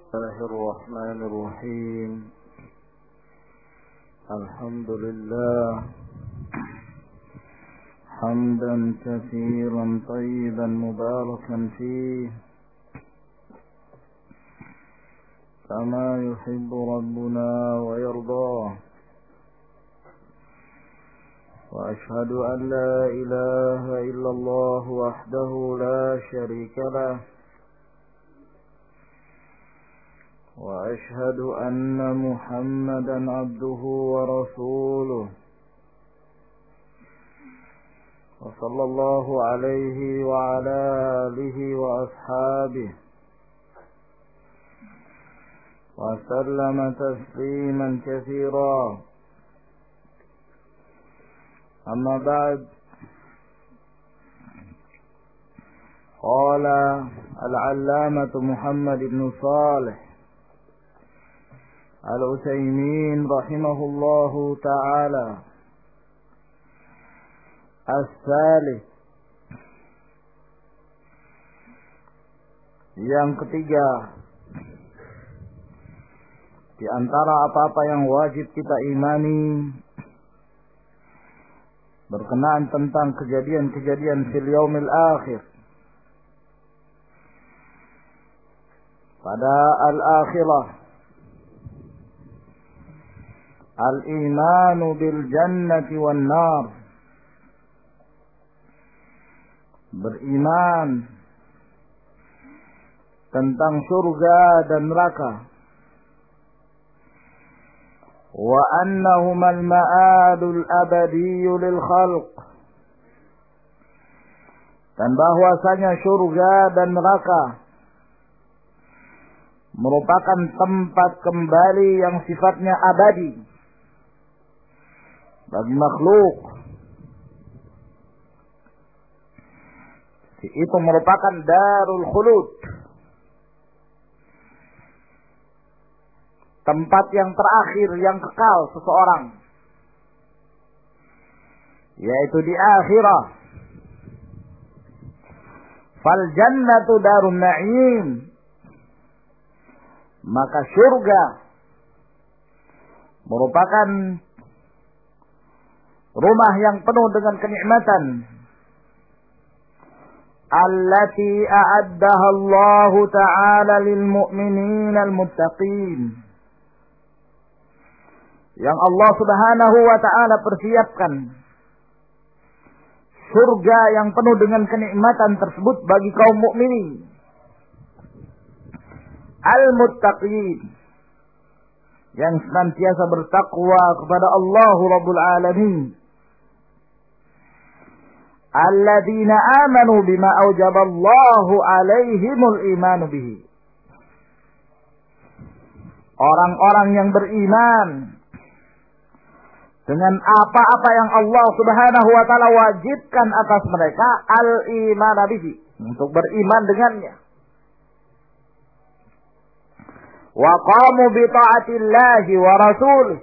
الله الرحمن الرحيم. الحمد لله حمدا كثيرا طيبا مباركا فيه كما يحب ربنا ويرضاه. وأشهد أن لا إله إلا الله وحده لا شريك له، وأشهد أن محمدا عبده ورسوله، وصلى الله عليه وعلى آله وأصحابه وسلم تسليما كثيرا. أما بعد، قال العلامة محمد بن صالح العثيمين رحمه الله تعالى: الثالث, yang ketiga di antara apa-apa yang wajib kita imani berkenaan tentang kejadian-kejadian fil yaumil akhir, pada al-akhirah, al-imanu bil jannati wan nar, beriman tentang surga dan neraka, wa annahuma al-ma'adul abadiyyu lil khalq, dan bahwasanya surga dan neraka merupakan tempat kembali yang sifatnya abadi bagi makhluk. Itu merupakan darul khulud, tempat yang terakhir yang kekal seseorang, yaitu di akhirah. Fal jannatu darun na'im, maka surga merupakan rumah yang penuh dengan kenikmatan. Allati a'addaha Allah Ta'ala lil mu'minin al-muttaqin, yang Allah Subhanahu wa Ta'ala persiapkan surga yang penuh dengan kenikmatan tersebut bagi kaum mukminin al-muttaqin, yang senantiasa bertakwa kepada Allah Rabbul Alamin. Alladzina amanu bima aujaballahu alaihimul imanu bihi, orang-orang yang beriman dengan apa-apa yang Allah Subhanahu wa Ta'ala wajibkan atas mereka, al-iman bihi, untuk beriman dengannya. Wa qamu bi ta'atillahi wa rasulih,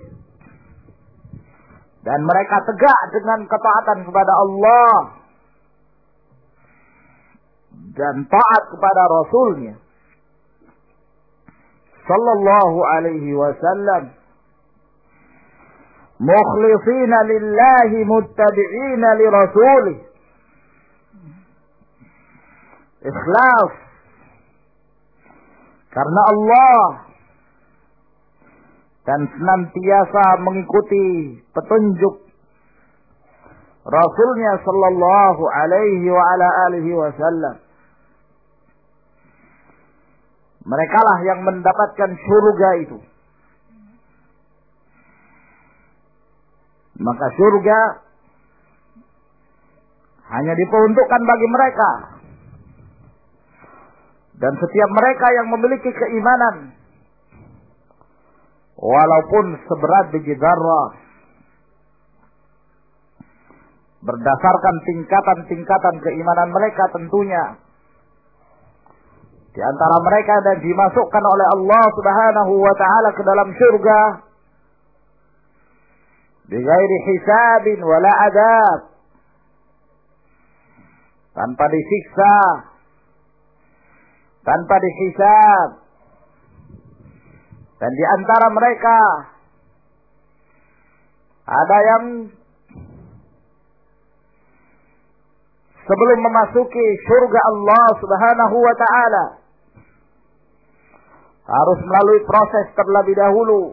dan mereka tegak dengan ketaatan kepada Allah dan taat kepada Rasulnya sallallahu alaihi wasallam, mukhlishina lillahi muttabi'ina li rasulih, ikhlas karena Allah dan senantiasa mengikuti petunjuk Rasulnya sallallahu alaihi wa ala alihi wasallam. Merekalah yang mendapatkan surga itu. Maka surga hanya diperuntukkan bagi mereka, dan setiap mereka yang memiliki keimanan walaupun seberat biji dzarrah, berdasarkan tingkatan-tingkatan keimanan mereka tentunya. Di antara mereka dan dimasukkan oleh Allah Subhanahu wa Ta'ala ke dalam surga bighairi hisabin wala adab, tanpa disiksa, tanpa dihisab, Dan di antara mereka ada yang sebelum memasuki surga Allah Subhanahu wa ta'ala harus melalui proses terlebih dahulu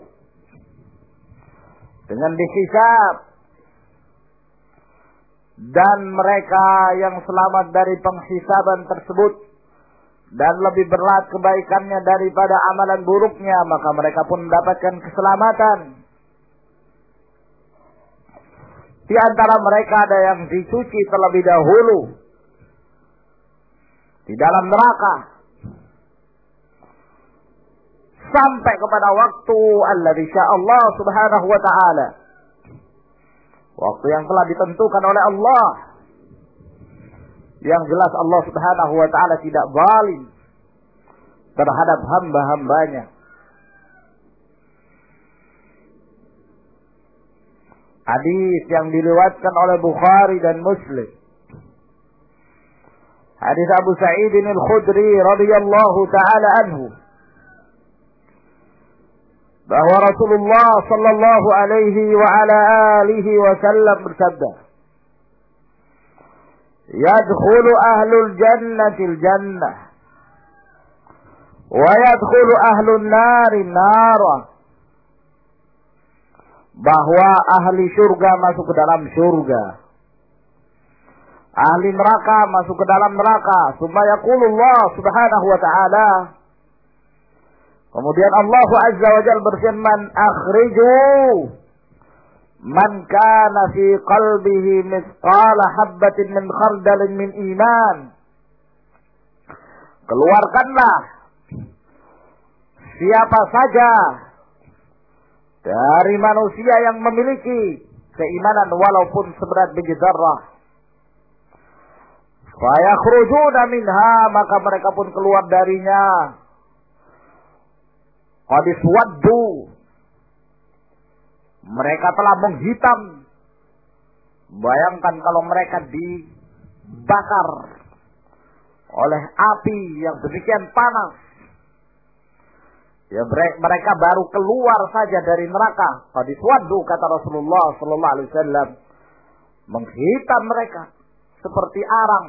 dengan dihisab. Dan mereka yang selamat dari penghisaban tersebut dan lebih berat kebaikannya daripada amalan buruknya, maka mereka pun mendapatkan keselamatan. Di antara mereka ada yang dicuci terlebih dahulu di dalam neraka sampai kepada waktu alladzi sya'allah Subhanahu wa ta'ala, waktu yang telah ditentukan oleh Allah. Yang jelas Allah Subhanahu wa ta'ala tidak zalim terhadap hamba-hambanya. Hadis yang diriwayatkan oleh Bukhari dan Muslim, hadis Abu Sa'id al-Khudri radhiyallahu taala anhu, bahwa Rasulullah sallallahu alaihi wa ala alihi wasallam bersabda, "Yadkhulu ahlul jannati al-jannah wa yadkhulu ahlun nari nara." Bahwa ahli surga masuk ke dalam surga, ahli neraka masuk ke dalam neraka. Summa yaqulullah subhanahu wa ta'ala, kemudian Allah azza wa jalla berfirman, "Akhriju man kana fi qalbihi mithqala habbatin min khardalin min iman." Keluarkanlah siapa saja dari manusia yang memiliki keimanan walaupun seberat biji zarrah. Fa yakhrujuna minha, maka mereka pun keluar darinya. Qad iswaddu, mereka telah menghitam. Bayangkan kalau mereka dibakar oleh api yang demikian panas. Ya, mereka baru keluar saja dari neraka. Qad iswaddu, kata Rasulullah sallallahu alaihi wasallam, menghitam mereka seperti arang.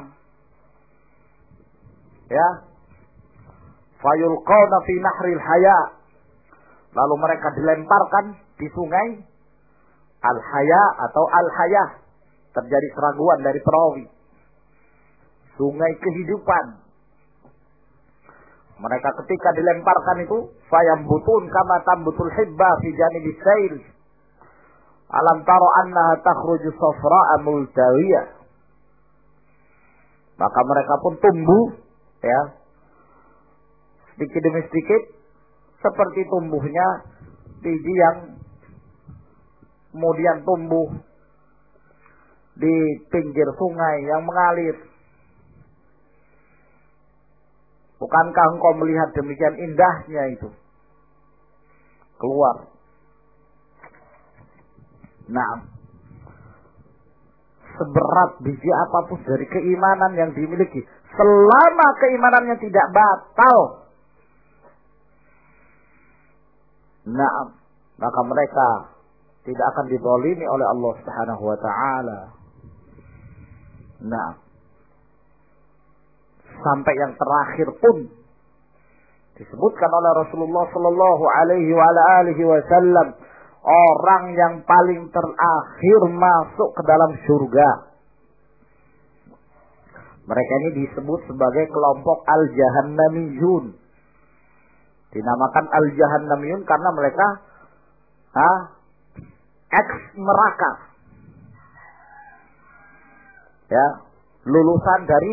Ya. Fayulqawna fi nahril haya. Lalu mereka dilemparkan di sungai Al-Haya atau Al-Hayah. Terjadi keraguan dari perawi. Sungai kehidupan. Mereka ketika dilemparkan itu, fayambutun kama tambutul hibba fi janibis sail. Alam tara annaha takhruju safra'a multawiyah. Maka mereka pun tumbuh, ya, sedikit demi sedikit, seperti tumbuhnya biji yang kemudian tumbuh di pinggir sungai yang mengalir. Bukankah engkau melihat demikian indahnya itu? Keluar. Nah, seberat biji apapun dari keimanan yang dimiliki, selama keimanannya tidak batal, nah, maka mereka tidak akan dizalimi oleh Allah Subhanahu wa ta'ala. Nah, sampai yang terakhir pun disebutkan oleh Rasulullah sallallahu alaihi wa alihi wasallam, orang yang paling terakhir masuk ke dalam surga. Mereka ini disebut sebagai kelompok al-jahannamiyun. Dinamakan al-jahannamiyun karena mereka ex neraka. Ya, lulusan dari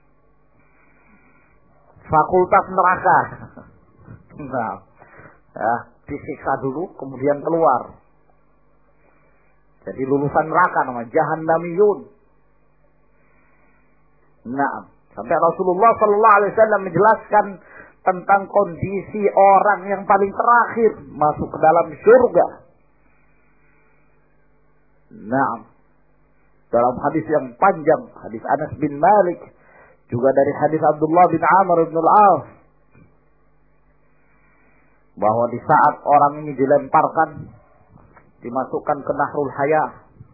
fakultas neraka. Nah, ya, disiksa dulu kemudian keluar. Jadi lulusan neraka namanya jahannamiyun. Nah, sampai Rasulullah sallallahu alaihi wasallam menjelaskan tentang kondisi orang yang paling terakhir masuk ke dalam surga. Nah, dalam hadis yang panjang, hadis Anas bin Malik, juga dari hadis Abdullah bin Amr bin al-As. bahwa di saat orang ini dilemparkan, dimasukkan ke Nahrul Hayah,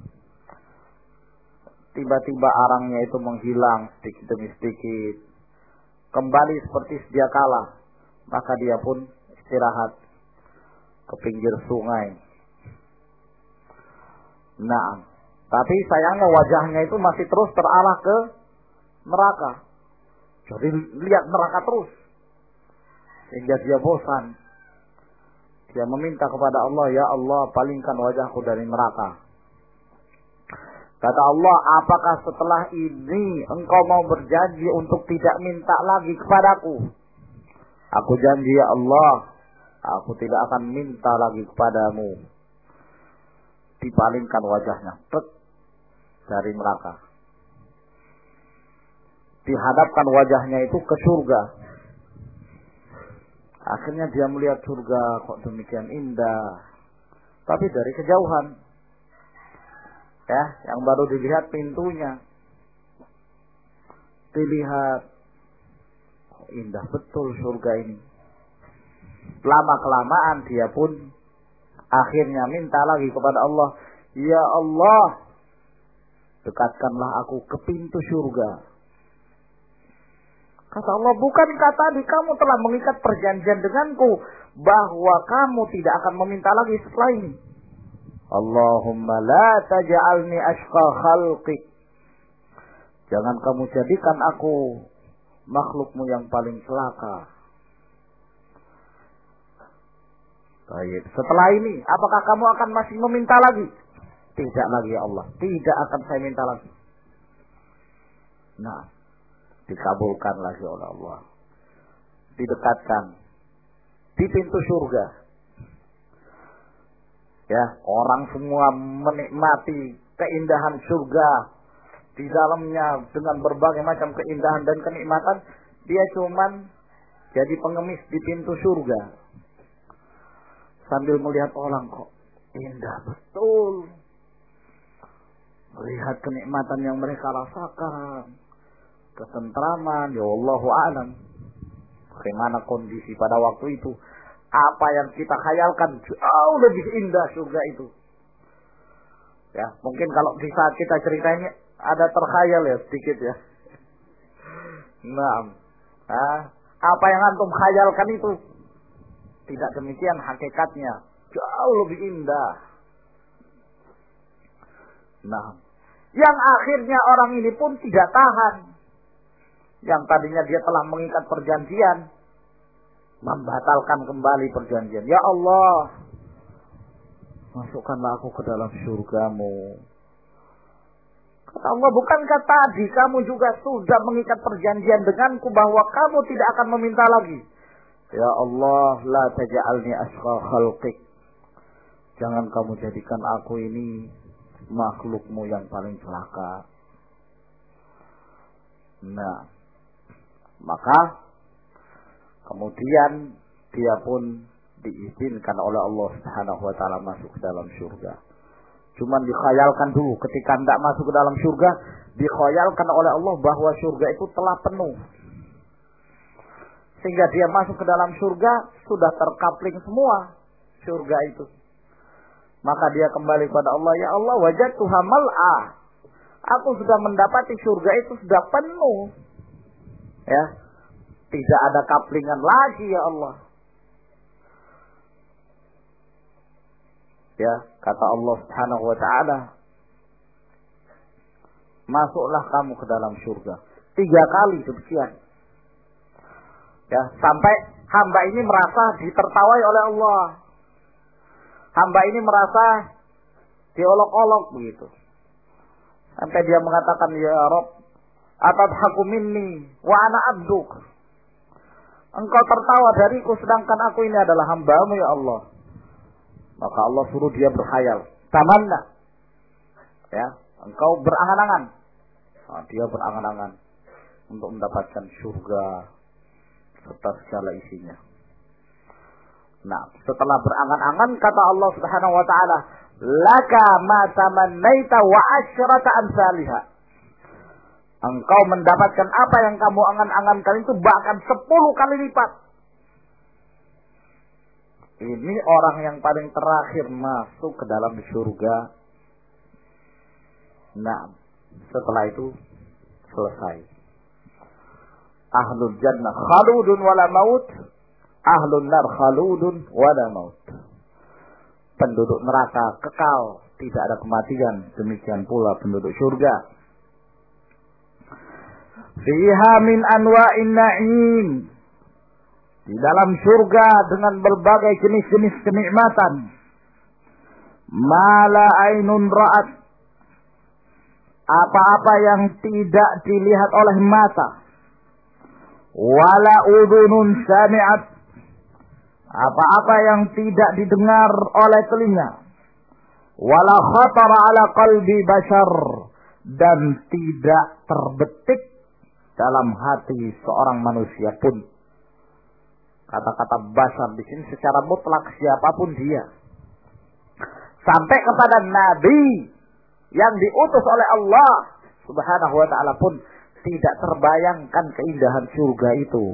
tiba-tiba arangnya itu menghilang sedikit demi sedikit, kembali seperti sedia kala, maka dia pun istirahat ke pinggir sungai. Nah, tapi sayangnya wajahnya itu masih terus terarah ke neraka. Jadi lihat neraka terus, sehingga dia bosan. Dia meminta kepada Allah, ya Allah, palingkan wajahku dari neraka. Kata Allah, apakah setelah ini engkau mau berjanji untuk tidak minta lagi kepadaku? Aku janji ya Allah, aku tidak akan minta lagi kepadamu. Dipalingkan wajahnya dari neraka. Dihadapkan wajahnya itu ke surga. Akhirnya dia melihat surga kok demikian indah. Tapi dari kejauhan. Ya, yang baru dilihat pintunya. Dilihat, kok indah betul surga ini. Lama-kelamaan dia pun akhirnya minta lagi kepada Allah, ya Allah, dekatkanlah aku ke pintu surga. Kata Allah, bukankah tadi kamu telah mengikat perjanjian denganku bahwa kamu tidak akan meminta lagi setelah ini? Allahumma la taj'alni ashqa khalqik. Jangan kamu jadikan aku makhlukmu yang paling celaka. Baik. Setelah ini, apakah kamu akan masih meminta lagi? Tidak lagi ya Allah. Tidak akan saya minta lagi. Nah, dikabulkan lagi oleh Allah. Didekatkan di pintu surga. Ya, orang semua menikmati keindahan surga. Di dalamnya dengan berbagai macam keindahan dan kenikmatan, dia cuman jadi pengemis di pintu surga. Sambil melihat orang, kok indah betul. Melihat kenikmatan yang mereka rasakan, ketentraman, ya Allahu a'lam. Bagaimana kondisi pada waktu itu? Apa yang kita khayalkan jauh lebih indah surga itu. Ya, mungkin kalau di saat kita cerita ini ada terkhayal ya sedikit ya. Nah, apa yang antum khayalkan itu tidak demikian hakikatnya, jauh lebih indah. Nah, yang akhirnya orang ini pun tidak tahan. Yang tadinya dia telah mengikat perjanjian, membatalkan kembali perjanjian. Ya Allah, masukkanlah aku ke dalam surgamu. Kata Allah, bukankah tadi kamu juga sudah mengikat perjanjian denganku bahwa kamu tidak akan meminta lagi? Ya Allah, la taj'alni ashqa khalqik. Jangan kamu jadikan aku ini makhlukmu yang paling celaka. Nah, maka kemudian dia pun diizinkan oleh Allah Subhanahu wa taala masuk ke dalam surga. Cuman dikhayalkan dulu, ketika tidak masuk ke dalam surga, dikhayalkan oleh Allah bahwa surga itu telah penuh. Sehingga dia masuk ke dalam surga, sudah terkapling semua surga itu. Maka dia kembali kepada Allah, ya Allah, wajadtuha mal'ah. Aku sudah mendapati surga itu sudah penuh. Ya, tidak ada kaplingan lagi ya Allah. Ya, kata Allah Subhanahu wa taala, masuklah kamu ke dalam surga. 3 kali demikian. Ya, sampai hamba ini merasa ditertawai oleh Allah. Hamba ini merasa diolok-olok begitu. Sampai dia mengatakan, ya Rabb, atadhaku minni wa ana abduk. Engkau tertawa dariku sedangkan aku ini adalah hambamu ya Allah. Maka Allah suruh dia berkhayal. Tamanna. Ya, engkau berangan-angan. Nah, dia berangan-angan untuk mendapatkan surga serta segala isinya. Nah, setelah berangan-angan kata Allah Subhanahu wa taala, laka ma tamannaita wa asyrata amsalihha. Engkau mendapatkan apa yang kamu angan-angankan itu bahkan 10 kali lipat. Ini orang yang paling terakhir masuk ke dalam surga. Nah, setelah itu selesai. Ahlul jannah khaludun wala maut, ahlun nar khaludun wala maut. Penduduk neraka kekal, tidak ada kematian. Demikian pula penduduk surga. Fiha min anwa'in na'im. Di dalam surga dengan berbagai jenis-jenis kenikmatan. Mala ainun ra'at. Apa-apa yang tidak dilihat oleh mata. Wala udhunun sami'at. Apa-apa yang tidak didengar oleh telinga. Wala khatara ala qalbi bashar. Dan tidak terbetik dalam hati seorang manusia pun. Kata-kata bashar di sini secara mutlak siapapun dia. Sampai kepada nabi yang diutus oleh Allah Subhanahu wa ta'ala pun tidak terbayangkan keindahan surga itu.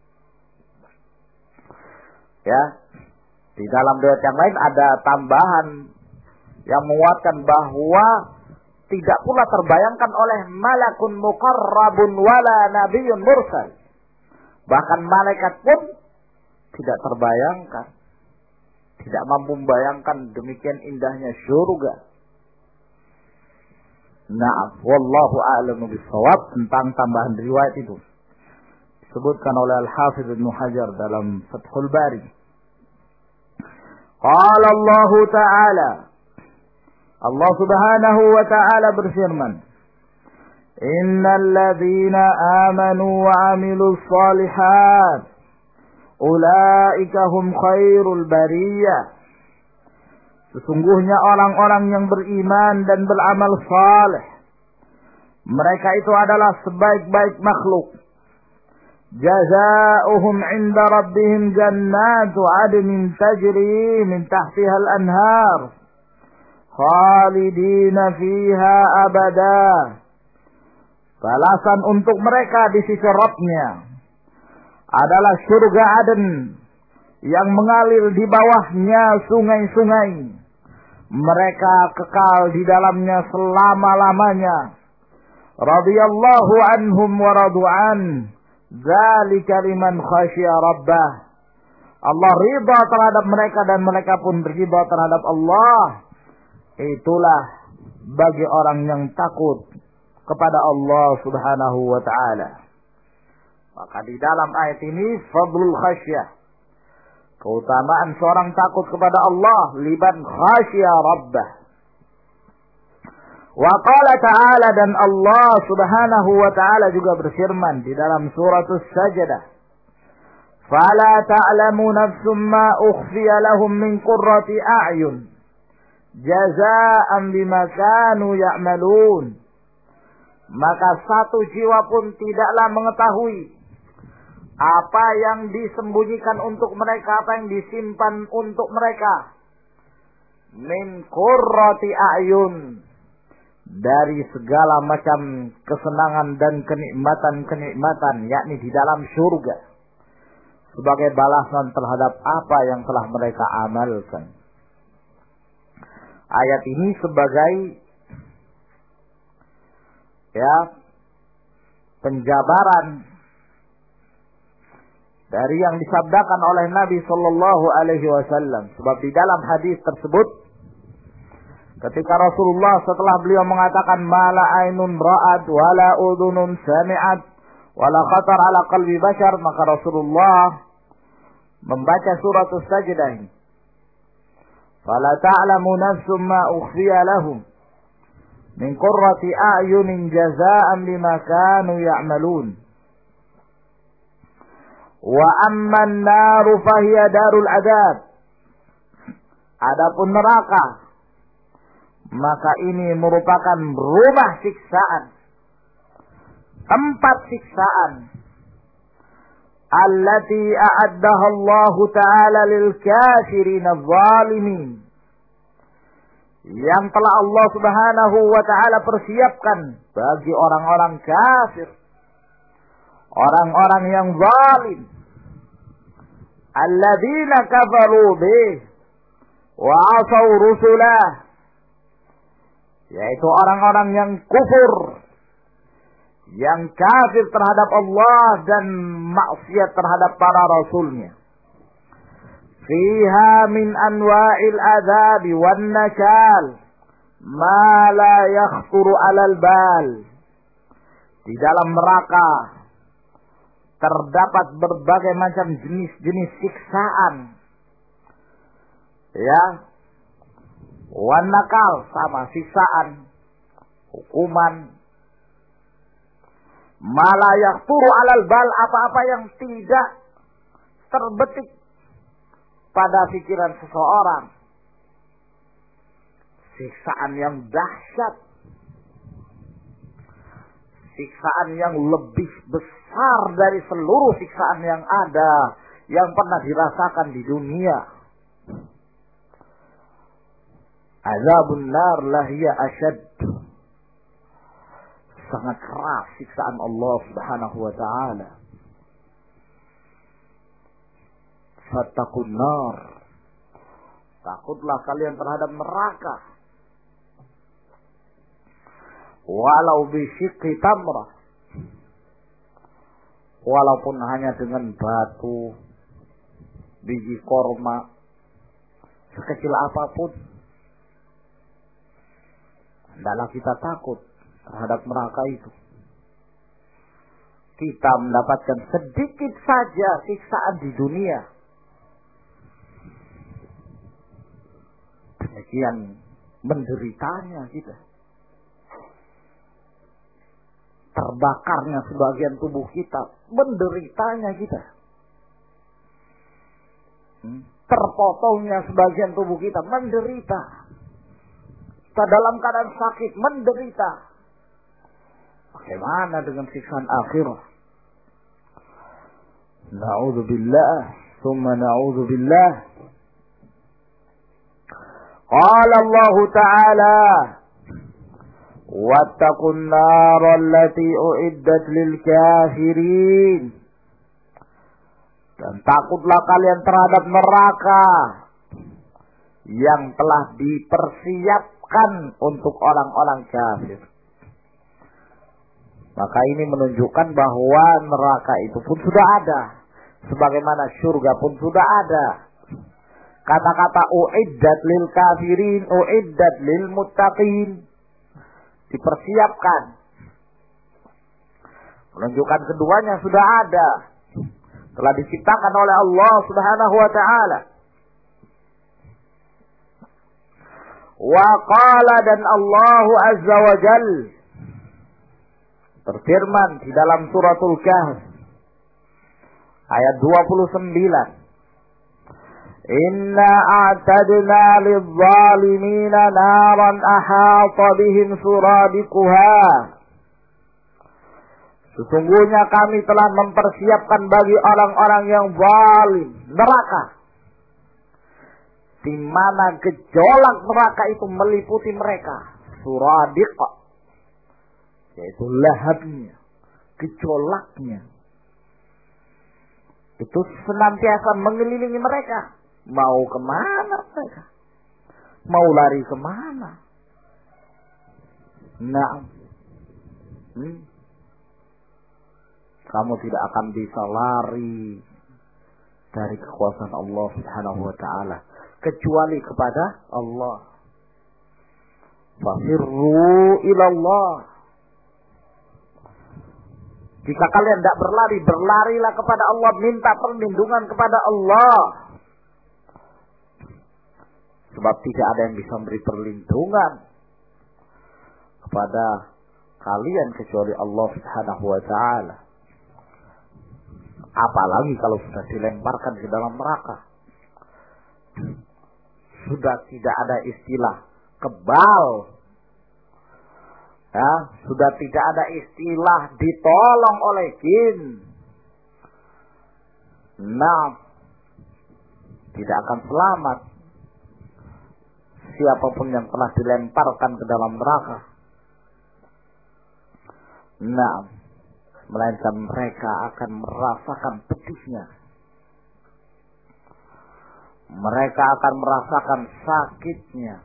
Ya, di dalam riwayat yang lain ada tambahan yang menguatkan bahwa tidak pula terbayangkan oleh malakun muqarrabun wala nabiyyun mursal. Bahkan malaikat pun tidak terbayangkan, tidak mampu membayangkan demikian indahnya surga. Na'am, wallahu a'lamu bis-shawab tentang tambahan riwayat itu. Disebutkan oleh Al-Hafidz Ibnu Hajar dalam Fathul Bari. Qala Allah Ta'ala, Allah Subhanahu wa Ta'ala berfirman, Innal ladzina amanu wa 'amilus shalihat ulaika hum khairul bariyah. Sesungguhnya orang-orang yang beriman dan beramal saleh, mereka itu adalah sebaik-baik makhluk. Jazaohum 'inda rabbihim jannatu 'adnin tajri min tahtiha al-anhar khalidina fiha abada. Balasan untuk mereka di sisi Rabb-Nya adalah surga Aden yang mengalir di bawahnya sungai-sungai. Mereka kekal di dalamnya selama-lamanya. Radhiyallahu anhum wa radu'an. Dzalika liman khasyiya rabbah. Allah ridha terhadap mereka dan mereka pun ridha terhadap Allah. Itulah bagi orang yang takut kepada Allah Subhanahu wa ta'ala. Maka di dalam ayat ini fadlul khasyah, keutamaan seorang takut kepada Allah, liban khasya rabbah. Wa qala ta'ala, dan Allah Subhanahu wa ta'ala juga berfirman di dalam surat As-Sajdah, fala ta'lamu nafsum ma ukhfiya lahum min qurrati a'yun jazaa'an bima kanu ya'malun. Maka satu jiwa pun tidaklah mengetahui apa yang disembunyikan untuk mereka, apa yang disimpan untuk mereka. Min qurrati a'yun, dari segala macam kesenangan dan kenikmatan-kenikmatan, yakni di dalam surga, sebagai balasan terhadap apa yang telah mereka amalkan. Ayat ini sebagai penjabaran dari yang disabdakan oleh Nabi Sallallahu Alaihi Wasallam. Sebab di dalam hadis tersebut, ketika Rasulullah setelah beliau mengatakan mala ainun ra'at wala udhunun sami'at wala khatar ala qalbi bashar, maka Rasulullah membaca surat As-Sajdah ini. Fala ta'lamu nafsum ma ukhfiya lahum min qurrati a'yunin jazaa'an bima kanu ya'malun. Wa amman naru fahiya darul adab. Adapun neraka, maka ini merupakan rumah siksaan, tempat siksaan. Allati a'addaha Allah Ta'ala lil kafirin adh-dhalimin, yang telah Allah Subhanahu wa ta'ala persiapkan bagi orang-orang kafir, orang-orang yang zalim. alladzina kafaru bih wa asaw rusulah, yaitu orang-orang yang kufur, yang kafir terhadap Allah dan maksiat terhadap para rasulnya. Fiha min anwa'il adzabi wan nakal ma la yakhthuru 'alal bal. Di dalam neraka terdapat berbagai macam jenis-jenis siksaan. Ya. Wan nakal sama siksaan, hukuman. Ma la yakhthuru 'alal bal, apa-apa yang tidak terbetik pada pikiran seseorang. Siksaan yang dahsyat. Siksaan yang lebih besar dari seluruh siksaan yang ada, yang pernah dirasakan di dunia. Azabun nar lahiya asyad. Sangat keras siksaan Allah Subhanahu wa ta'ala. Fattaqun nar. Takutlah kalian terhadap neraka. Walau bisyikki tamrah. Walaupun hanya dengan batu, biji korma, sekecil apapun. Hendaklah kita takut terhadap neraka itu. Kita mendapatkan sedikit saja siksaan di dunia. Demikian menderitanya kita. Terbakarnya sebagian tubuh kita, menderitanya kita. Terpotongnya sebagian tubuh kita, menderita. Kita dalam keadaan sakit, menderita. Bagaimana dengan siksaan akhirah? Na'udzubillah, summa na'udzubillah. Qala Allah Ta'ala, wattaqun nar allati uiddat lil kafirin. Dan takutlah kalian terhadap neraka yang telah dipersiapkan untuk orang-orang kafir. Maka ini menunjukkan bahwa neraka itu pun sudah ada, sebagaimana surga pun sudah ada. Kata-kata uiddat lil kafirin, uiddat lil muttaqin, dipersiapkan. Menunjukkan keduanya sudah ada, telah diciptakan oleh Allah Subhanahu wa ta'ala. Wa qala, dan Allah Azza wa Jal berfirman di dalam suratul Kahf ayat 29. Inna a'tadna lidh-dhalimina naran ahata bihim suradiquha. Sesungguhnya kami telah mempersiapkan bagi orang-orang yang zalim neraka, di mana gejolak neraka itu meliputi mereka. Suradiq, yaitu lahapnya, gejolaknya itu senantiasa mengelilingi mereka. Mau kemana mereka? Mau lari kemana? Nah, kamu tidak akan bisa lari dari kekuasaan Allah Subhanahu wa ta'ala kecuali kepada Allah. Fafirru ilallah. Jika kalian tidak berlari, berlarilah kepada Allah, minta perlindungan kepada Allah. Sebab tidak ada yang bisa memberi perlindungan kepada kalian kecuali Allah Subhanahu wa ta'ala. Apalagi kalau sudah dilemparkan ke dalam neraka. Sudah tidak ada istilah kebal. Ya, sudah tidak ada istilah ditolong oleh jin. Nah, tidak akan selamat siapapun yang telah dilemparkan ke dalam neraka. Nah, melainkan mereka akan merasakan pedihnya. mereka akan merasakan sakitnya.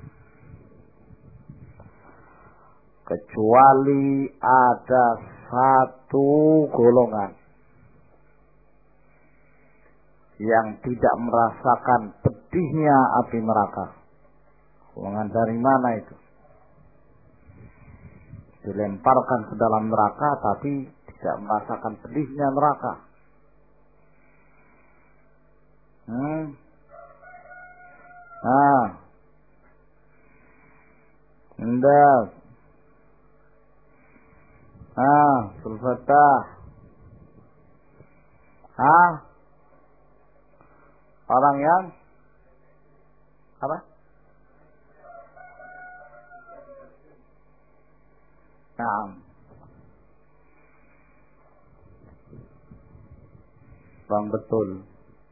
Kecuali ada satu golongan yang tidak merasakan pedihnya api neraka. Golongan dari mana itu? Dilemparkan ke dalam neraka tapi tidak merasakan pedihnya neraka. Indah. Sulfatah. Orang yang apa? Bang betul.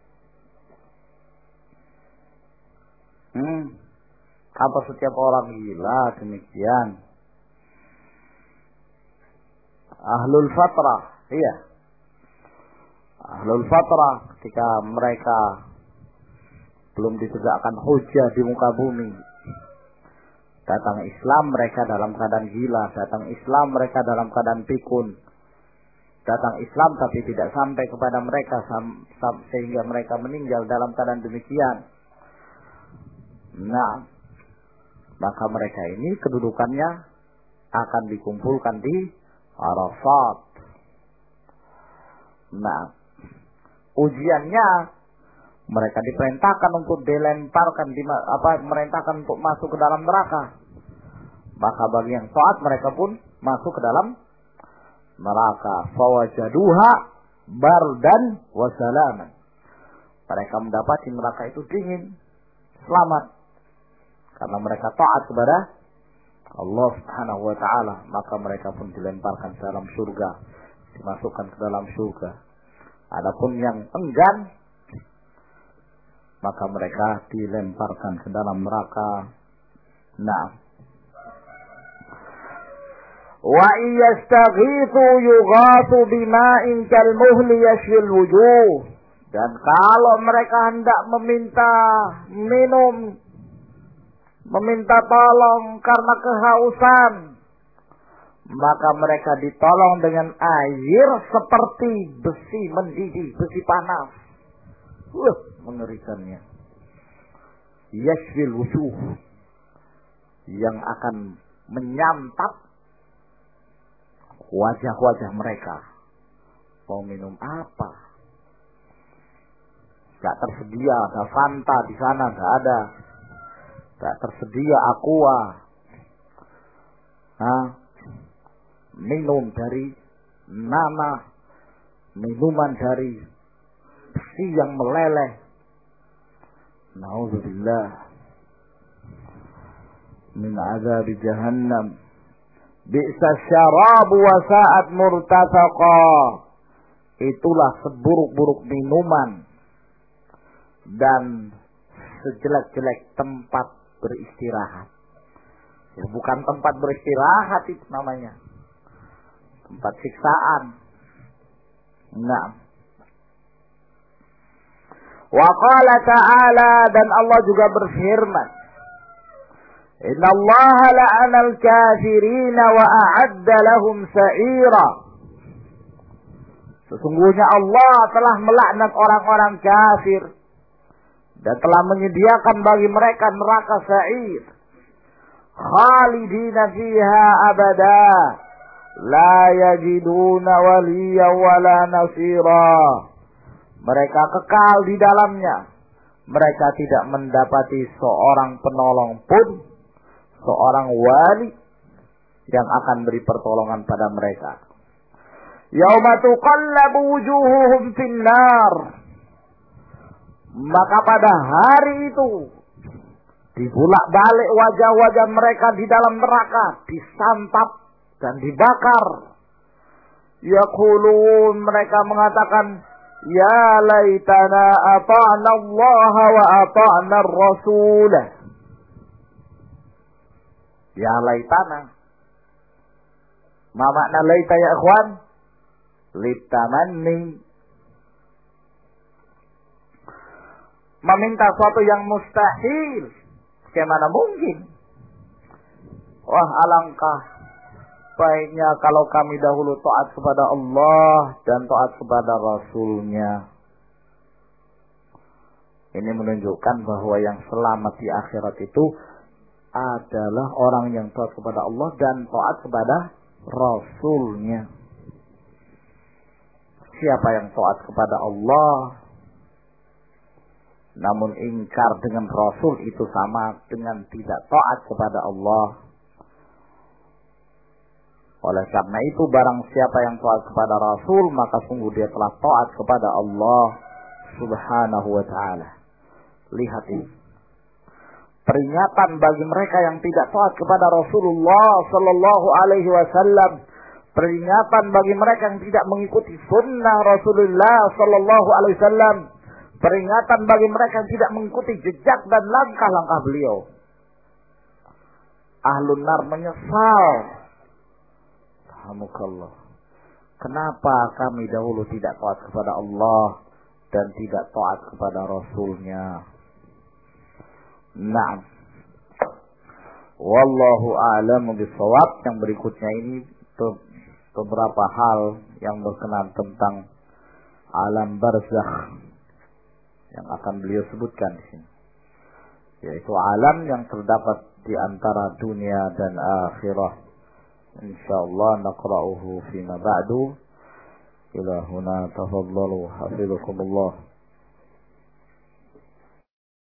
Apa setiap orang gila demikian? Ahlul fatrah, iya. Ahlul fatrah ketika mereka belum ditegakkan hujah di muka bumi, datang Islam mereka dalam keadaan gila, datang Islam mereka dalam keadaan pikun, datang Islam tapi tidak sampai kepada mereka sehingga mereka meninggal dalam keadaan demikian. Nah, maka mereka ini kedudukannya akan dikumpulkan di Arafat. Nah, ujiannya mereka diperintahkan untuk dilemparkan, merintahkan untuk masuk ke dalam neraka. Maka bagi yang taat mereka pun masuk ke dalam neraka. Fawajaduha bardan wa salaman. Mereka mendapati neraka itu dingin, selamat. Karena mereka taat kepada Allah Subhanahu wa taala, maka mereka pun dilemparkan ke dalam surga, dimasukkan ke dalam surga. Adapun yang enggan, maka mereka dilemparkan ke dalam neraka. Nah, wa yastaghithu yughathu bima'in kalmuhli yashfil wujuh. Dan kalau mereka hendak meminta minum, meminta tolong karena kehausan, maka mereka ditolong dengan air seperti besi mendidih, besi panas. Mengerikannya. Yashfil wujuh, yang akan menyantap wajah-wajah mereka. Mau minum apa? Gak tersedia, ada Fanta di sana, gak ada. Gak tersedia Aqua. Minum dari nanah, minuman dari besi yang meleleh. Na'udzubillah min azab jahannam. Bi'sa syarabu wa sa'at murtafaqa. Itulah seburuk-buruk minuman dan sejelek-jelek tempat beristirahat. Ya, bukan tempat beristirahat itu namanya, tempat siksaan. Nah, wa qala ta'ala, dan Allah juga berfirman, inna Allah la'ana al-kafirina wa a'adda lahum sa'ira. Sesungguhnya Allah telah melaknat orang-orang kafir dan telah menyediakan bagi mereka neraka sa'ir. Khalidina fiha abada, la yajiduna waliya wala nasira. Mereka kekal di dalamnya. Mereka tidak mendapati seorang penolong pun, seorang wali yang akan beri pertolongan pada mereka. Yauma tuqallabu wujuhuhum finnar. Maka pada hari itu dibulak-balik wajah-wajah mereka di dalam neraka, disantap dan dibakar. Yaqulun, mereka mengatakan, ya laitana ata'na Allah wa ata'na ar-rasul. Ya laitana. Ma makna laita ya ikhwan? Litamanni. meminta sesuatu yang mustahil. Bagaimana mungkin? Wah, alangkah baiknya kalau kami dahulu taat kepada Allah dan taat kepada Rasul-Nya. Ini menunjukkan bahwa yang selamat di akhirat itu adalah orang yang taat kepada Allah dan taat kepada Rasul-Nya. Siapa yang taat kepada Allah namun ingkar dengan Rasul, itu sama dengan tidak taat kepada Allah. Oleh karena itu, barang siapa yang taat kepada Rasul, maka sungguh dia telah taat kepada Allah Subhanahu wa ta'ala. Lihat ini, peringatan bagi mereka yang tidak taat kepada Rasulullah Sallallahu Alaihi Wasallam, peringatan bagi mereka yang tidak mengikuti sunnah Rasulullah Sallallahu Alaihi Wasallam, peringatan bagi mereka yang tidak mengikuti jejak dan langkah-langkah beliau. Ahlun nar menyesal. Alhamdulillah. Kenapa kami dahulu tidak taat kepada Allah dan tidak taat kepada Rasul-Nya? Naam. Wallahu a'lamu bishawab. Yang berikutnya ini beberapa hal yang berkenaan tentang alam barzakh yang akan beliau sebutkan di sini, yaitu alam yang terdapat di antara dunia dan akhirah. Insyaallah naqra'uhu fima ba'du. Ila huna tafaddalu hafizakumullah.